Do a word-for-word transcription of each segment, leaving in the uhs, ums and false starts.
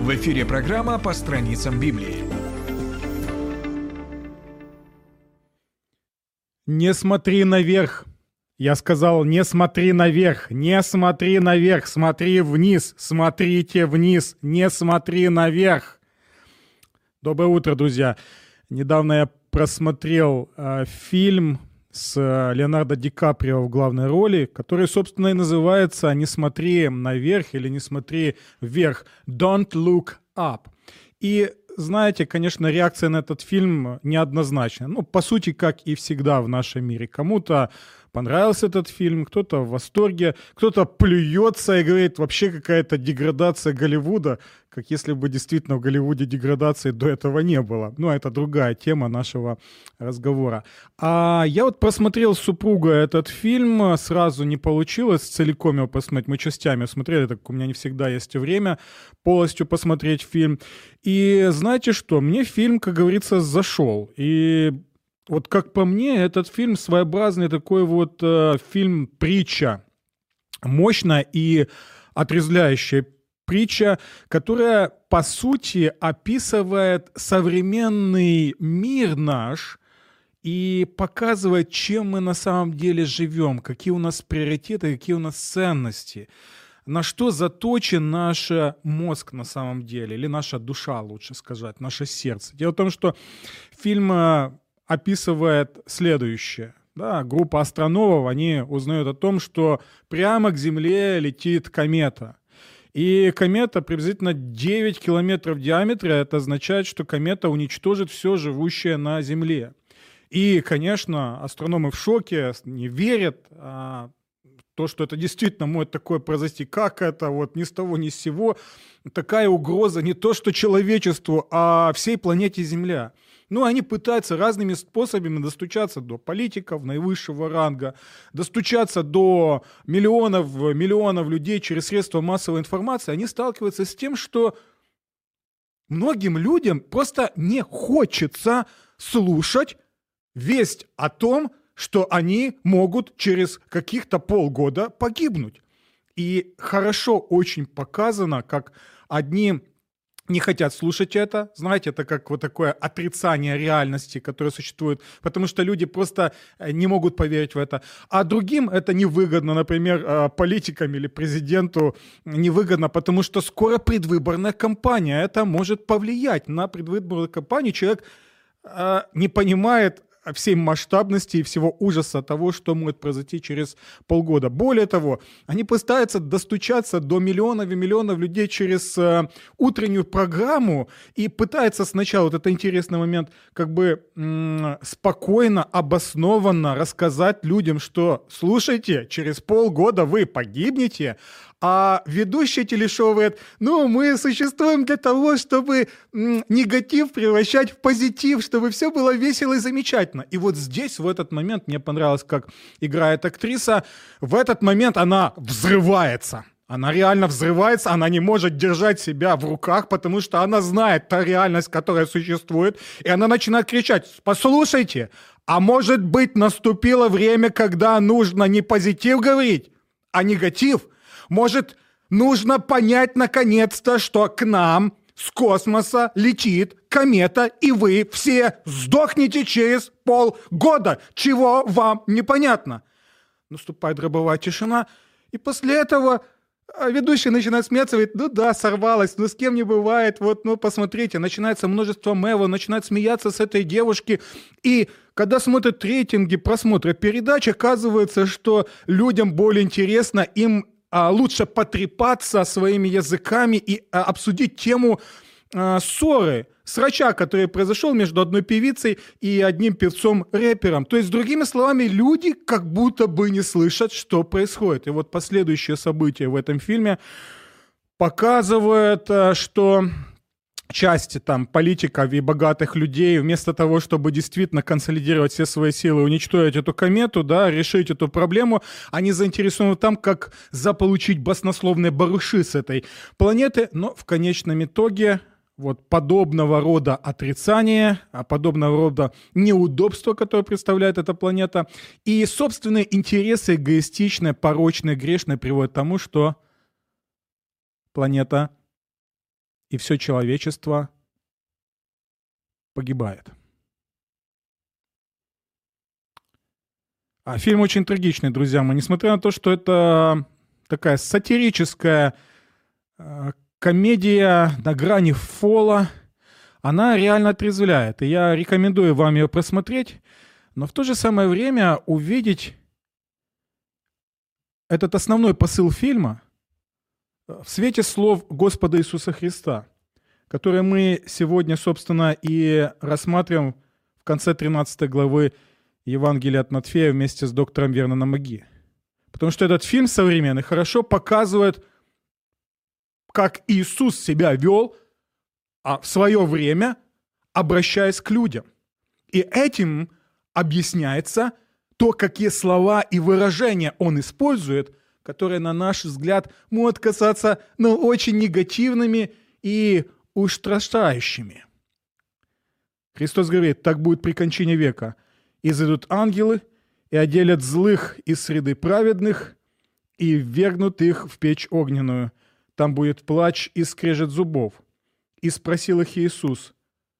В эфире программа «По страницам Библии». Не смотри наверх. Я сказал, не смотри наверх, не смотри наверх, смотри вниз, смотрите вниз, не смотри наверх. Доброе утро, друзья. Недавно я просмотрел э, фильм с э, Леонардо Ди Каприо в главной роли, который, собственно, и называется «Не смотри наверх» или «Не смотри вверх». «Don't look up». И знаете, конечно, реакция на этот фильм неоднозначная. Ну, по сути, как и всегда в нашем мире. Кому-то понравился этот фильм, кто-то в восторге, кто-то плюется и говорит, вообще какая-то деградация Голливуда, как если бы действительно в Голливуде деградации до этого не было. Ну, это другая тема нашего разговора. А я вот просмотрел с супругой этот фильм, сразу не получилось целиком его посмотреть. Мы частями смотрели, так у меня не всегда есть время полностью посмотреть фильм. И знаете что, мне фильм, как говорится, зашел. И вот как по мне, этот фильм своеобразный такой вот э, фильм-притча. Мощная и отрезвляющая притча, которая, по сути, описывает современный мир наш и показывает, чем мы на самом деле живем, какие у нас приоритеты, какие у нас ценности, на что заточен наш мозг на самом деле, или наша душа, лучше сказать, наше сердце. Дело в том, что фильм описывает следующее. Да, группа астрономов, они узнают о том, что прямо к Земле летит комета. И комета приблизительно девять километров в диаметре. Это означает, что комета уничтожит все живущее на Земле. И, конечно, астрономы в шоке, не верят. А то, что это действительно может такое произойти, как это, вот ни с того ни с сего, такая угроза не то что человечеству, а всей планете Земля. Ну, они пытаются разными способами достучаться до политиков наивысшего ранга, достучаться до миллионов, миллионов людей через средства массовой информации. Они сталкиваются с тем, что многим людям просто не хочется слушать весть о том, что они могут через каких-то полгода погибнуть. И хорошо очень показано, как одни не хотят слушать это. Знаете, это как вот такое отрицание реальности, которое существует, потому что люди просто не могут поверить в это. А другим это невыгодно, например, политикам или президенту невыгодно, потому что скоро предвыборная кампания. Это может повлиять на предвыборную кампанию. Человек не понимает всей масштабности и всего ужаса того, что может произойти через полгода. Более того, они пытаются достучаться до миллионов и миллионов людей через э, утреннюю программу и пытаются сначала, вот это интересный момент, как бы м- спокойно, обоснованно рассказать людям, что слушайте, через полгода вы погибнете, а ведущий телешоу говорит, ну, мы существуем для того, чтобы м, негатив превращать в позитив, чтобы все было весело и замечательно. И вот здесь, в этот момент, мне понравилось, как играет актриса, в этот момент она взрывается. Она реально взрывается, она не может держать себя в руках, потому что она знает та реальность, которая существует, и она начинает кричать, послушайте, а может быть наступило время, когда нужно не позитив говорить, а негатив? Может, нужно понять наконец-то, что к нам с космоса летит комета, и вы все сдохнете через полгода. Чего вам непонятно? Наступает гробовая тишина, и после этого ведущий начинает смеяться, говорит, ну да, сорвалась, ну с кем не бывает, вот, ну посмотрите, начинается множество мемов, начинает смеяться с этой девушки, и когда смотрят рейтинги просмотра передач, оказывается, что людям более интересно, им а, лучше потрепаться своими языками и а, обсудить тему а, ссоры, срача, который произошел между одной певицей и одним певцом-рэпером. То есть, другими словами, люди как будто бы не слышат, что происходит. И вот последующие события в этом фильме показывают, что часть там политиков и богатых людей вместо того, чтобы действительно консолидировать все свои силы, уничтожить эту комету, да, решить эту проблему, они заинтересованы в том, как заполучить баснословные барыши с этой планеты, но в конечном итоге вот подобного рода отрицание, подобного рода неудобства, которое представляет эта планета, и собственные интересы эгоистичные, порочные, грешные приводят к тому, что планета и все человечество погибает. А фильм очень трагичный, друзья мои. Несмотря на то, что это такая сатирическая э, комедия на грани фола, она реально отрезвляет. И я рекомендую вам ее просмотреть, но в то же самое время увидеть этот основной посыл фильма в свете слов Господа Иисуса Христа, которые мы сегодня, собственно, и рассматриваем в конце тринадцатой главы Евангелия от Матфея вместе с доктором Верноном Маги. Потому что этот фильм современный хорошо показывает, как Иисус себя вел а в свое время, обращаясь к людям. И этим объясняется то, какие слова и выражения он использует, которые, на наш взгляд, могут казаться ну, очень негативными и устрашающими. Христос говорит, так будет при кончине века. «Изойдут ангелы и отделят злых из среды праведных и ввергнут их в печь огненную. Там будет плач и скрежет зубов». И спросил их Иисус,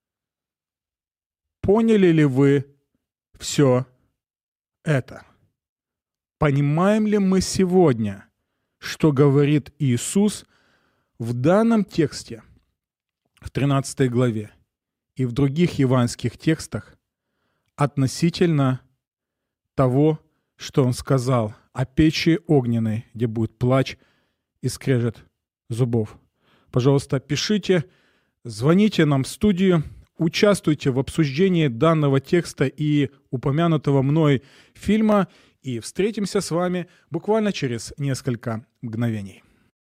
поняли ли вы все это? Понимаем ли мы сегодня, что говорит Иисус в данном тексте, в тринадцатой главе и в других евангельских текстах относительно того, что Он сказал о печи огненной, где будет плач и скрежет зубов? Пожалуйста, пишите, звоните нам в студию, участвуйте в обсуждении данного текста и упомянутого мной фильма, и встретимся с вами буквально через несколько мгновений.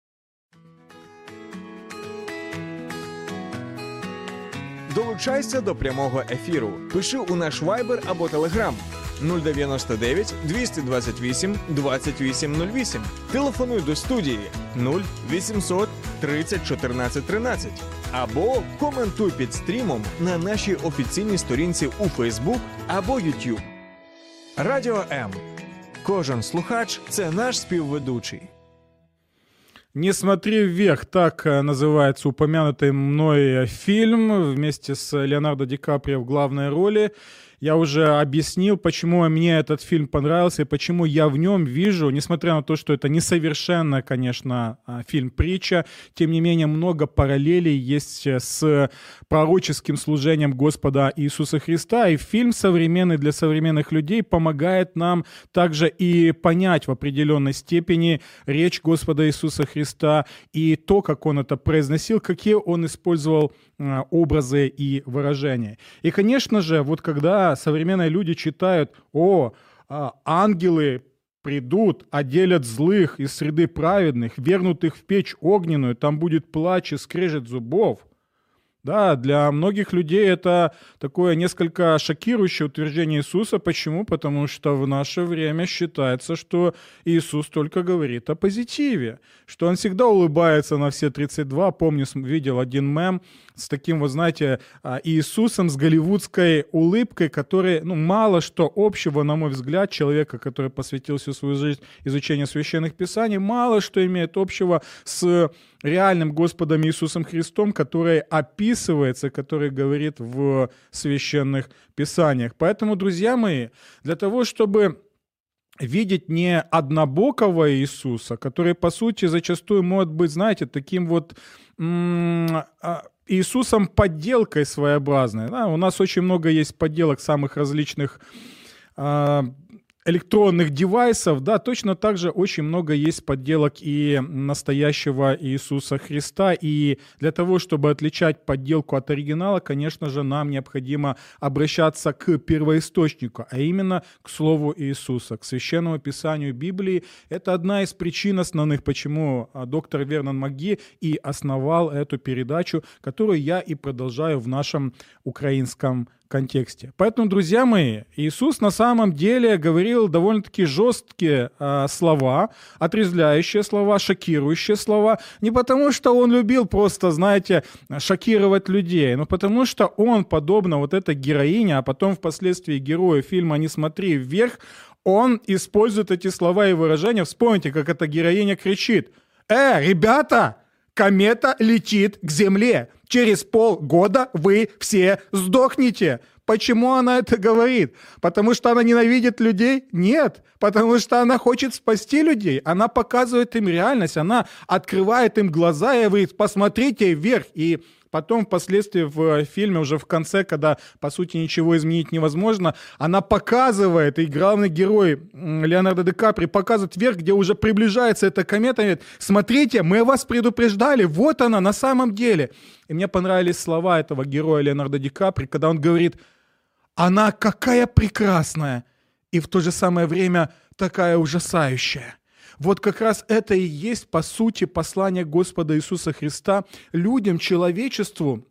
Долучайся до прямого ефіру. Пиши у наш Viber або Telegram нуль дев'яносто дев'ять двісті двадцять вісім двадцять вісім нуль вісім. Телефонуй до студії нуль вісімсот тридцять чотирнадцять тринадцять. Або коментуй під стрімом на нашій офіційній сторінці у Facebook або YouTube. Радіо М. Кожен слухач – це наш співведучий. «Не смотри вверх» — так называется упомянутый мной фильм вместе с Леонардо Ди Каприо в главной роли. Я уже объяснил, почему мне этот фильм понравился и почему я в нем вижу, несмотря на то, что это несовершенно, конечно, фильм-притча, тем не менее много параллелей есть с пророческим служением Господа Иисуса Христа. И фильм современный для современных людей помогает нам также и понять в определенной степени речь Господа Иисуса Христа и то, как Он это произносил, какие Он использовал образы и выражения. И, конечно же, вот когда современные люди читают, о, ангелы придут, отделят злых из среды праведных, вернут их в печь огненную, там будет плач и скрежет зубов. Да, для многих людей это такое несколько шокирующее утверждение Иисуса. Почему? Потому что в наше время считается, что Иисус только говорит о позитиве, что Он всегда улыбается на все тридцать два. Помню, видел один мем с таким, вот знаете, Иисусом с голливудской улыбкой, который, ну, мало что общего, на мой взгляд, человека, который посвятил всю свою жизнь изучению священных писаний, мало что имеет общего с реальным Господом Иисусом Христом, который описывается, который говорит в священных писаниях. Поэтому, друзья мои, для того, чтобы видеть не однобокого Иисуса, который, по сути, зачастую может быть, знаете, таким вот м- Иисусом подделкой своеобразной. Да, у нас очень много есть подделок самых различных э, электронных девайсов, да, точно так же очень много есть подделок и настоящего Иисуса Христа. И для того, чтобы отличать подделку от оригинала, конечно же, нам необходимо обращаться к первоисточнику, а именно к Слову Иисуса, к Священному Писанию Библии. Это одна из причин основных, почему доктор Вернон Маги и основал эту передачу, которую я и продолжаю в нашем украинском контексте. Поэтому, друзья мои, Иисус на самом деле говорил довольно-таки жесткие э, слова, отрезвляющие слова, шокирующие слова, не потому что Он любил просто, знаете, шокировать людей, но потому что Он, подобно вот этой героине, а потом впоследствии герою фильма «Не смотри вверх», Он использует эти слова и выражения. Вспомните, как эта героиня кричит: «Э, ребята, комета летит к Земле. Через полгода вы все сдохнете. Почему она это говорит? Потому что она ненавидит людей? Нет. Потому что она хочет спасти людей. Она показывает им реальность. Она открывает им глаза и говорит: посмотрите вверх. И потом, впоследствии, в фильме, уже в конце, когда, по сути, ничего изменить невозможно, она показывает, и главный герой Леонардо Ди Каприо показывает вверх, где уже приближается эта комета, и говорит: смотрите, мы вас предупреждали, вот она на самом деле. И мне понравились слова этого героя Леонардо Ди Каприо, когда он говорит: она какая прекрасная, и в то же самое время такая ужасающая. Вот как раз это и есть, по сути, послание Господа Иисуса Христа людям, человечеству,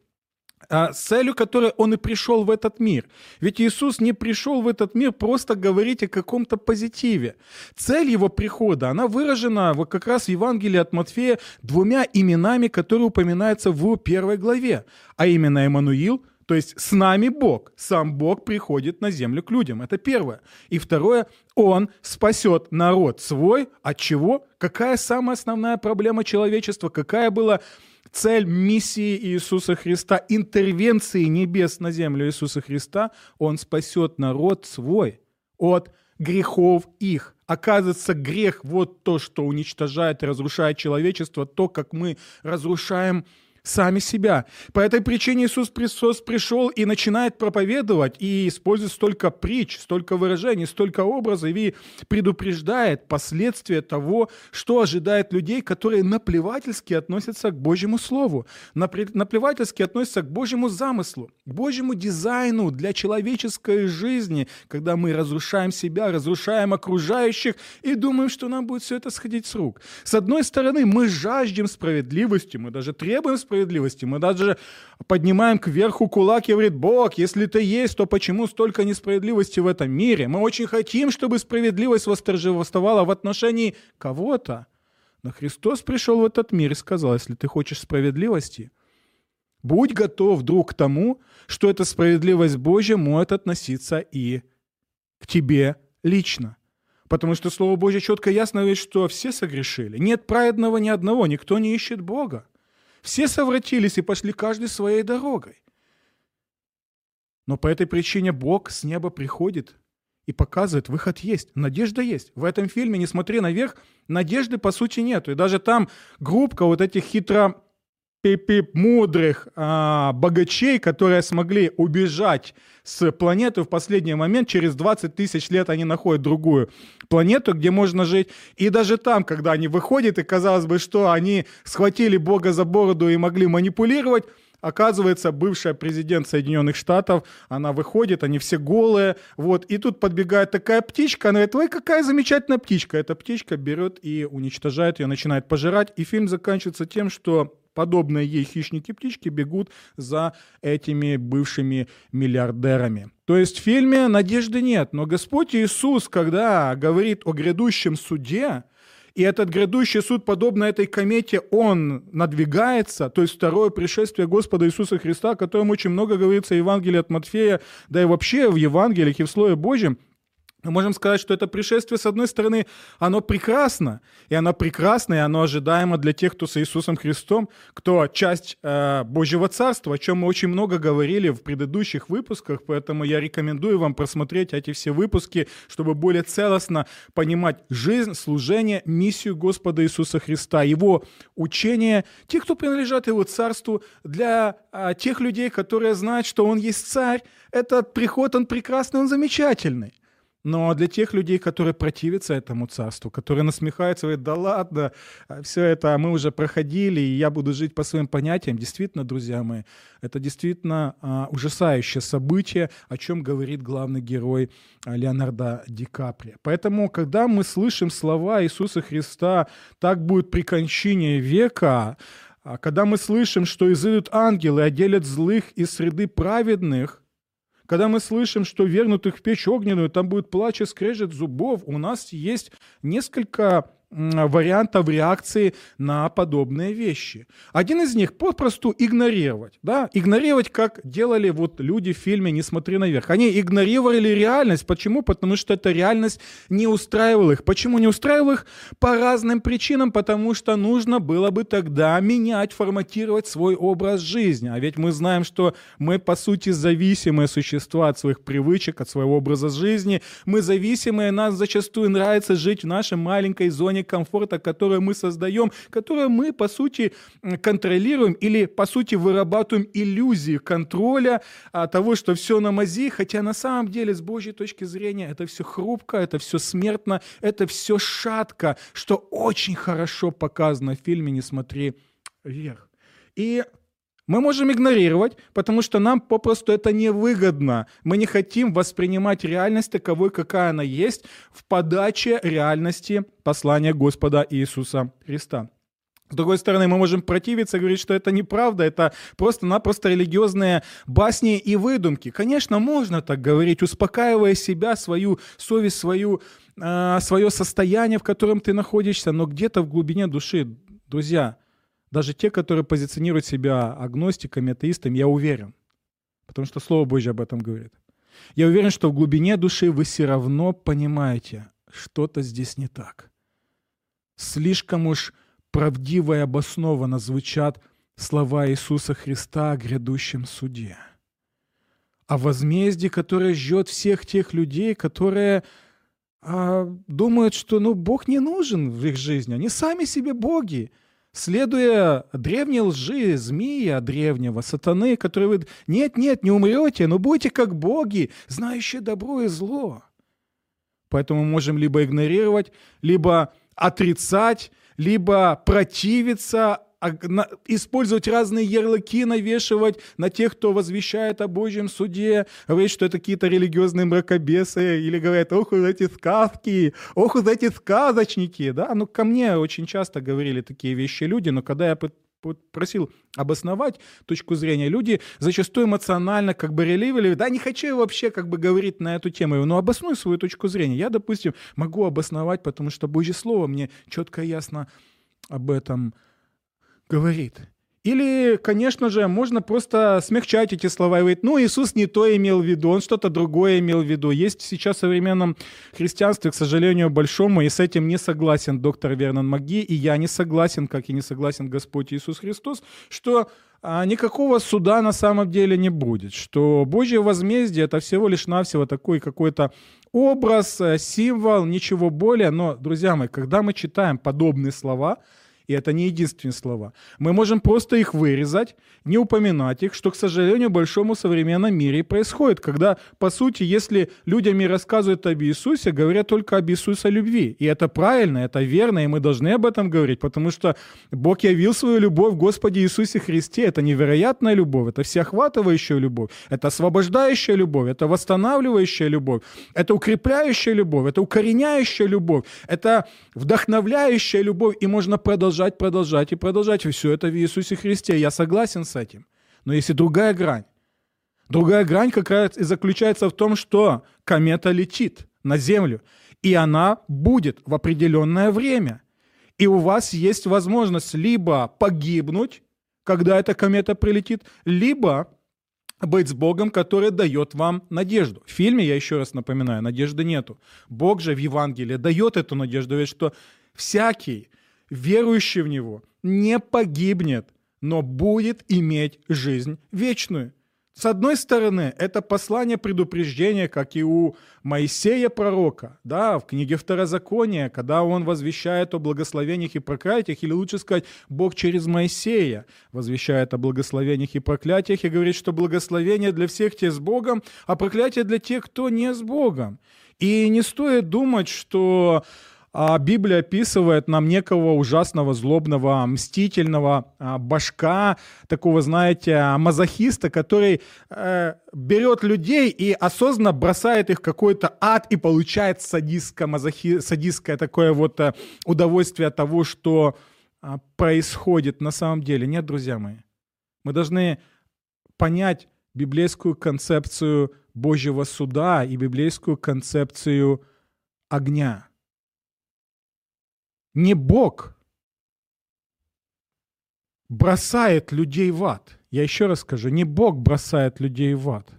с целью которой Он и пришел в этот мир. Ведь Иисус не пришел в этот мир просто говорить о каком-то позитиве. Цель Его прихода, она выражена вот как раз в Евангелии от Матфея двумя именами, которые упоминаются в первой главе, а именно Эммануил, то есть с нами Бог. Сам Бог приходит на землю к людям. Это первое. И второе, Он спасет народ свой. От чего? Какая самая основная проблема человечества? Какая была цель миссии Иисуса Христа, интервенции небес на землю Иисуса Христа? Он спасет народ свой от грехов их. Оказывается, грех — вот то, что уничтожает и разрушает человечество, то, как мы разрушаем сами себя. По этой причине Иисус Христос пришел и начинает проповедовать, и использует столько притч, столько выражений, столько образов, и предупреждает последствия того, что ожидает людей, которые наплевательски относятся к Божьему Слову, наплевательски относятся к Божьему замыслу, к Божьему дизайну для человеческой жизни, когда мы разрушаем себя, разрушаем окружающих и думаем, что нам будет все это сходить с рук. С одной стороны, мы жаждем справедливости, мы даже требуем справедливости, справедливости. Мы даже поднимаем кверху кулак и говорит: Бог, если ты есть, то почему столько несправедливости в этом мире? Мы очень хотим, чтобы справедливость восторжествовала в отношении кого-то. Но Христос пришел в этот мир и сказал: если ты хочешь справедливости, будь готов вдруг к тому, что эта справедливость Божья может относиться и к тебе лично. Потому что Слово Божье четко и ясно говорит, что все согрешили. Нет праведного ни одного, никто не ищет Бога. Все совратились и пошли каждый своей дорогой. Но по этой причине Бог с неба приходит и показывает: выход есть, надежда есть. В этом фильме «Не смотри наверх» надежды по сути нету. И даже там группка вот этих хитро мудрых а, богачей, которые смогли убежать с планеты в последний момент, через двадцать тысяч лет они находят другую планету, где можно жить. И даже там, когда они выходят, и казалось бы, что они схватили Бога за бороду и могли манипулировать, оказывается, бывшая президент Соединенных Штатов, она выходит, они все голые, вот, и тут подбегает такая птичка, она говорит: ой, какая замечательная птичка. Эта птичка берет и уничтожает ее, начинает пожирать, и фильм заканчивается тем, что подобные ей хищники-птички бегут за этими бывшими миллиардерами. То есть в фильме надежды нет, но Господь Иисус, когда говорит о грядущем суде, и этот грядущий суд, подобно этой комете, он надвигается, то есть второе пришествие Господа Иисуса Христа, о котором очень много говорится в Евангелии от Матфея, да и вообще в Евангелиях и в Слове Божьем, мы можем сказать, что это пришествие, с одной стороны, оно прекрасно, и оно прекрасно, и оно ожидаемо для тех, кто с Иисусом Христом, кто часть э, Божьего Царства, о чем мы очень много говорили в предыдущих выпусках, поэтому я рекомендую вам просмотреть эти все выпуски, чтобы более целостно понимать жизнь, служение, миссию Господа Иисуса Христа, Его учение, тех, кто принадлежат Его Царству, для э, тех людей, которые знают, что Он есть Царь, этот приход, Он прекрасный, Он замечательный. Но для тех людей, которые противятся этому царству, которые насмехаются, говорят: да ладно, все это мы уже проходили, и я буду жить по своим понятиям. Действительно, друзья мои, это действительно а, ужасающее событие, о чем говорит главный герой а, Леонардо Ди Каприо. Поэтому, когда мы слышим слова Иисуса Христа: «Так будет при кончине века», а когда мы слышим, что изыдут ангелы, отделят злых из среды праведных, когда мы слышим, что вернутых в печь огненную, там будет плач и скрежет зубов, у нас есть несколько вариантов реакции на подобные вещи. Один из них попросту игнорировать. Да? Игнорировать, как делали вот люди в фильме «Не смотри наверх». Они игнорировали реальность. Почему? Потому что эта реальность не устраивала их. Почему не устраивала их? По разным причинам. Потому что нужно было бы тогда менять, форматировать свой образ жизни. А ведь мы знаем, что мы, по сути, зависимые существа от своих привычек, от своего образа жизни. Мы зависимые, нас зачастую нравится жить в нашей маленькой зоне комфорта, которую мы создаем, которую мы, по сути, контролируем или, по сути, вырабатываем иллюзии контроля а, того, что все на мази, хотя на самом деле, с Божьей точки зрения, это все хрупко, это все смертно, это все шатко, что очень хорошо показано в фильме «Не смотри вверх». И мы можем игнорировать, потому что нам попросту это невыгодно. Мы не хотим воспринимать реальность таковой, какая она есть, в подаче реальности послания Господа Иисуса Христа. С другой стороны, мы можем противиться, говорить, что это неправда, это просто-напросто религиозные басни и выдумки. Конечно, можно так говорить, успокаивая себя, свою совесть, свою, э, свое состояние, в котором ты находишься, но где-то в глубине души, друзья, даже те, которые позиционируют себя агностиками, атеистами, я уверен, потому что Слово Божье об этом говорит. Я уверен, что в глубине души вы все равно понимаете, что-то здесь не так. Слишком уж правдиво и обоснованно звучат слова Иисуса Христа о грядущем суде. О возмездии, которое ждет всех тех людей, которые а, думают, что ну, Бог не нужен в их жизни. Они сами себе боги. Следуя древней лжи, змея древнего, сатаны, который говорит, нет-нет, не умрете, но будете как боги, знающие добро и зло. Поэтому мы можем либо игнорировать, либо отрицать, либо противиться, использовать разные ярлыки, навешивать на тех, кто возвещает о Божьем суде, говорить, что это какие-то религиозные мракобесы, или говорят, ох, уж эти сказки, ох, уж эти сказочники. Да? Ну, ко мне очень часто говорили такие вещи люди, но когда я просил обосновать точку зрения, люди зачастую эмоционально как бы реливали, да, не хочу я вообще как бы говорить на эту тему, но обоснуй свою точку зрения. Я, допустим, могу обосновать, потому что Божье Слово мне четко и ясно об этом говорит. Или, конечно же, можно просто смягчать эти слова и говорить, ну, Иисус не то имел в виду, он что-то другое имел в виду. Есть сейчас в современном христианстве, к сожалению, большому, и с этим не согласен доктор Вернон Маги, и я не согласен, как и не согласен Господь Иисус Христос, что а, никакого суда на самом деле не будет, что Божье возмездие — это всего лишь навсего такой какой-то образ, символ, ничего более. Но, друзья мои, когда мы читаем подобные слова, и это не единственные слова, мы можем просто их вырезать, не упоминать их, что, к сожалению, в большом современном мире происходит, когда, по сути, если людям и рассказывают об Иисусе, говорят только об Иисусе любви. И это правильно, это верно, и мы должны об этом говорить, потому что Бог явил свою любовь в Господе Иисусе Христе. Это невероятная любовь, это всеохватывающая любовь, это освобождающая любовь, это восстанавливающая любовь, это укрепляющая любовь, это укореняющая любовь, это вдохновляющая любовь, и можно продолжать, продолжать и продолжать. И все это в Иисусе Христе. Я согласен с этим. Но есть и другая грань. Другая грань как раз и заключается в том, что комета летит на Землю, и она будет в определенное время. И у вас есть возможность либо погибнуть, когда эта комета прилетит, либо быть с Богом, который дает вам надежду. В фильме, я еще раз напоминаю, надежды нету. Бог же в Евангелии дает эту надежду, ведь что всякий, верующий в Него, не погибнет, но будет иметь жизнь вечную. С одной стороны, это послание предупреждения, как и у Моисея пророка, да, в книге Второзакония, когда он возвещает о благословениях и проклятиях, или лучше сказать, Бог через Моисея возвещает о благословениях и проклятиях и говорит, что благословение для всех тех с Богом, а проклятие для тех, кто не с Богом. И не стоит думать, что а Библия описывает нам некого ужасного, злобного, мстительного а, башка, такого, знаете, мазохиста, который э, берет людей и осознанно бросает их в какой-то ад и получает садистское, мазохи... садистское такое вот э, удовольствие от того, что э, происходит на самом деле. Нет, друзья мои, мы должны понять библейскую концепцию Божьего суда и библейскую концепцию огня. Не Бог бросает людей в ад. Я еще раз скажу, не Бог бросает людей в ад.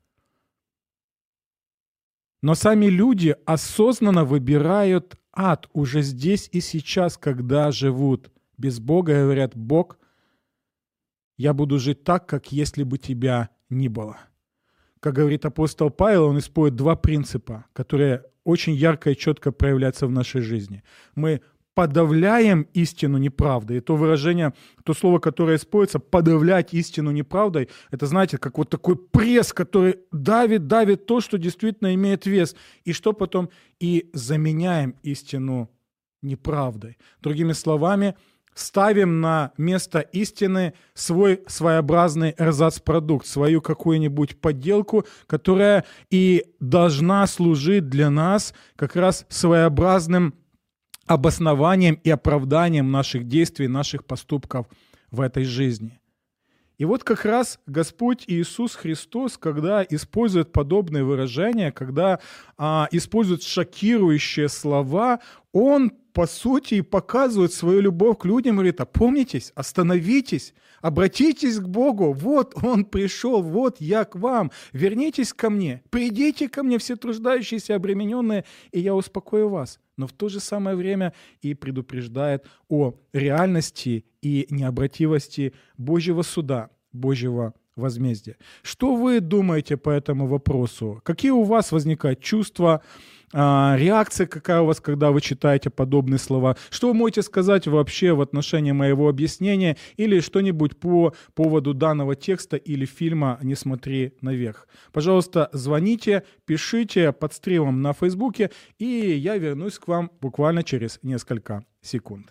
Но сами люди осознанно выбирают ад уже здесь и сейчас, когда живут без Бога, и говорят: Бог, я буду жить так, как если бы тебя не было. Как говорит апостол Павел, он использует два принципа, которые очень ярко и четко проявляются в нашей жизни. Мы подавляем истину неправдой. И то выражение, то слово, которое используется, подавлять истину неправдой, это, знаете, как вот такой пресс, который давит, давит то, что действительно имеет вес. И что потом? И заменяем истину неправдой. Другими словами, ставим на место истины свой своеобразный эрзац-продукт, свою какую-нибудь подделку, которая и должна служить для нас как раз своеобразным обоснованием и оправданием наших действий, наших поступков в этой жизни. И вот как раз Господь Иисус Христос, когда использует подобные выражения, когда а, использует шокирующие слова, Он, по сути, показывает свою любовь к людям и говорит: опомнитесь, остановитесь, обратитесь к Богу, вот Он пришел, вот я к вам, вернитесь ко мне, придите ко мне, все труждающиеся и обремененные, и я успокою вас. Но в то же самое время и предупреждает о реальности и необратимости Божьего суда, Божьего возмездия. Что вы думаете по этому вопросу? Какие у вас возникают чувства, реакция какая у вас, когда вы читаете подобные слова? Что вы можете сказать вообще в отношении моего объяснения или что-нибудь по поводу данного текста или фильма «Не смотри наверх»? Пожалуйста, звоните, пишите под стримом на Фейсбуке, и я вернусь к вам буквально через несколько секунд.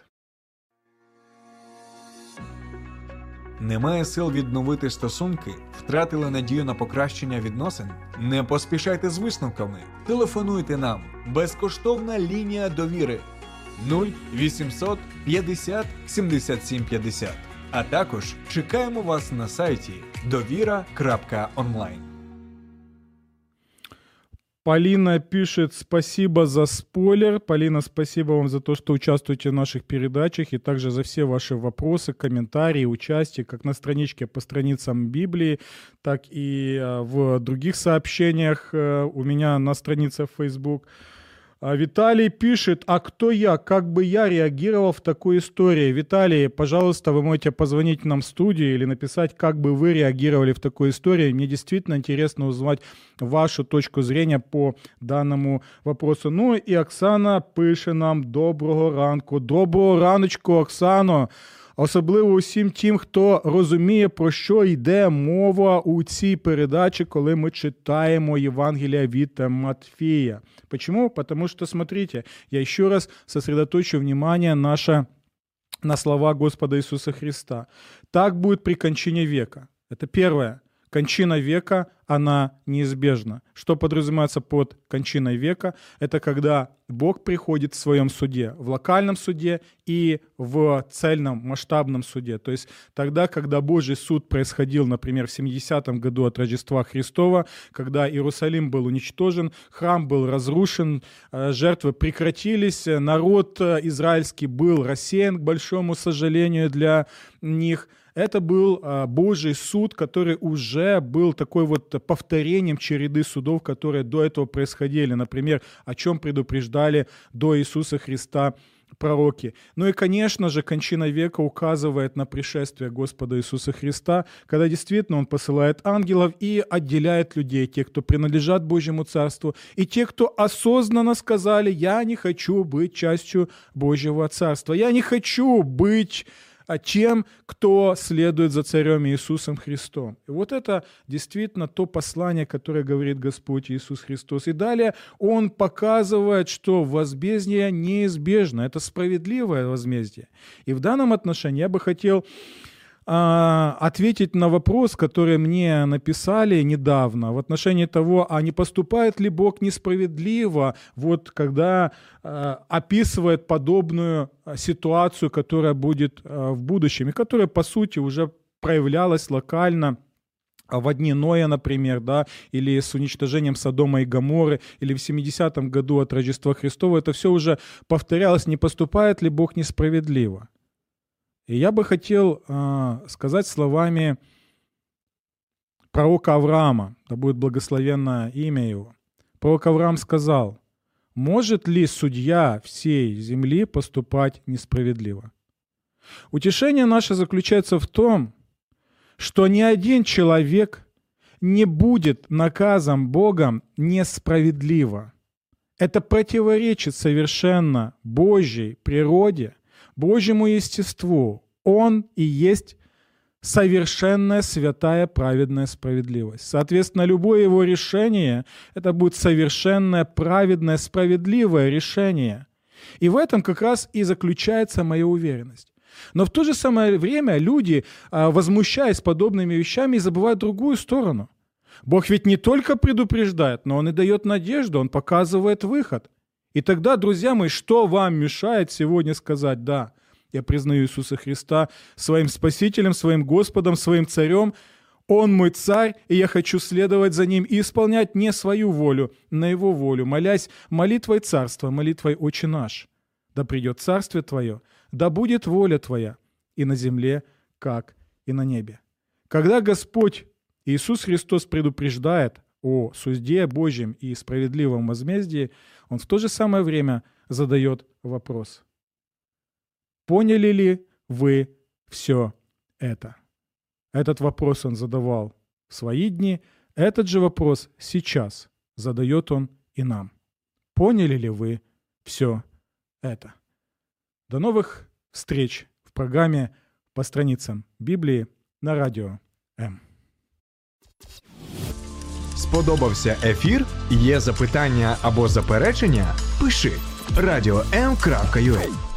Немає сил відновити стосунки? Втратили надію на покращення відносин? Не поспішайте з висновками. Телефонуйте нам. Безкоштовна лінія довіри нуль вісімсот п'ятдесят сімдесят сім п'ятдесят. А також чекаємо вас на сайті довіра крапка онлайн. Полина пишет: спасибо за спойлер. Полина, спасибо вам за то, что участвуете в наших передачах, и также за все ваши вопросы, комментарии, участие, как на страничке по страницам Библии, так и в других сообщениях у меня на странице в Facebook. Виталий пишет: а кто я? Как бы я реагировал в такой истории? Виталий, пожалуйста, вы можете позвонить нам в студию или написать, как бы вы реагировали в такой истории. Мне действительно интересно узнать вашу точку зрения по данному вопросу. Ну и Оксана пише нам: доброго ранку. Доброго раночку, Оксано. Особливо усім тим, хто розуміє, про що йде мова у цій передачі, коли ми читаємо Євангелие від Матфея. Почему? Потому что, смотрите, я еще раз сосредоточу внимание наше на слова Господа Иисуса Христа. Так будет при кончине века. Это первое. Кончина века, она неизбежна. Что подразумевается под кончиной века? Это когда Бог приходит в своем суде, в локальном суде и в цельном масштабном суде. То есть тогда, когда Божий суд происходил, например, в семидесятом году от Рождества Христова, когда Иерусалим был уничтожен, храм был разрушен, жертвы прекратились, народ израильский был рассеян, к большому сожалению для них. Это был а, Божий суд, который уже был такой вот повторением череды судов, которые до этого происходили. Например, о чем предупреждали до Иисуса Христа пророки. Ну и, конечно же, кончина века указывает на пришествие Господа Иисуса Христа, когда действительно Он посылает ангелов и отделяет людей, тех, кто принадлежат Божьему Царству, и тех, кто осознанно сказали: «Я не хочу быть частью Божьего Царства, я не хочу быть тем, кто следует за Царем Иисусом Христом». И вот это действительно то послание, которое говорит Господь Иисус Христос. И далее Он показывает, что возмездие неизбежно, это справедливое возмездие. И в данном отношении я бы хотел а, ответить на вопрос, который мне написали недавно в отношении того, а не поступает ли Бог несправедливо, вот когда а, описывает подобную ситуацию, которая будет а, в будущем, и которая, по сути, уже проявлялась локально во дни Ноя, например, да, или с уничтожением Содома и Гоморры, или в семидесятом году от Рождества Христова, это все уже повторялось, не поступает ли Бог несправедливо. И я бы хотел э, сказать словами пророка Авраама, да будет благословенно имя его. Пророк Авраам сказал: «Может ли судья всей земли поступать несправедливо?» Утешение наше заключается в том, что ни один человек не будет наказан Богом несправедливо. Это противоречит совершенно Божьей природе, Божьему естеству. Он и есть совершенная, святая, праведная справедливость. Соответственно, любое его решение — это будет совершенное, праведное, справедливое решение. И в этом как раз и заключается моя уверенность. Но в то же самое время люди, возмущаясь подобными вещами, забывают другую сторону. Бог ведь не только предупреждает, но Он и дает надежду, Он показывает выход. И тогда, друзья мои, что вам мешает сегодня сказать: да, я признаю Иисуса Христа своим Спасителем, своим Господом, своим Царем, Он мой Царь, и я хочу следовать за Ним и исполнять не свою волю, но Его волю, молясь молитвой Царства, молитвой «Отче наш». Да придет Царствие Твое, да будет воля Твоя и на земле, как и на небе. Когда Господь Иисус Христос предупреждает о суде Божьем и справедливом возмездии, Он в то же самое время задает вопрос: поняли ли вы все это? Этот вопрос Он задавал в свои дни, этот же вопрос сейчас задает Он и нам. Поняли ли вы все это? До новых встреч в программе «По страницам Біблії» на Радіо М. Сподобався ефір? Є запитання або заперечення? Пиши радіо ем крапка ю а.